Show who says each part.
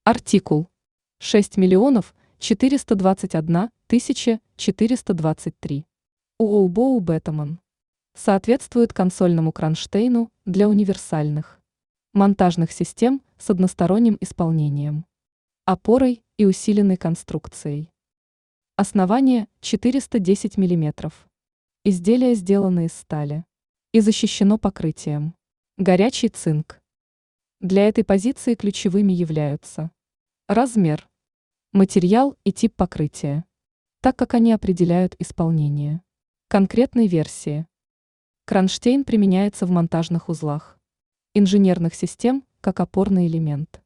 Speaker 1: Артикул 6 421 423. УОУ Бетаман. Соответствует консольному кронштейну для универсальных монтажных систем с односторонним исполнением, опорой и усиленной конструкцией. Основание 410 мм. Изделие сделано из стали и защищено покрытием. Горячий цинк. Для этой позиции ключевыми являются размер, материал и тип покрытия, так как они определяют исполнение конкретной версии. Кронштейн применяется в монтажных узлах инженерных систем как опорный элемент.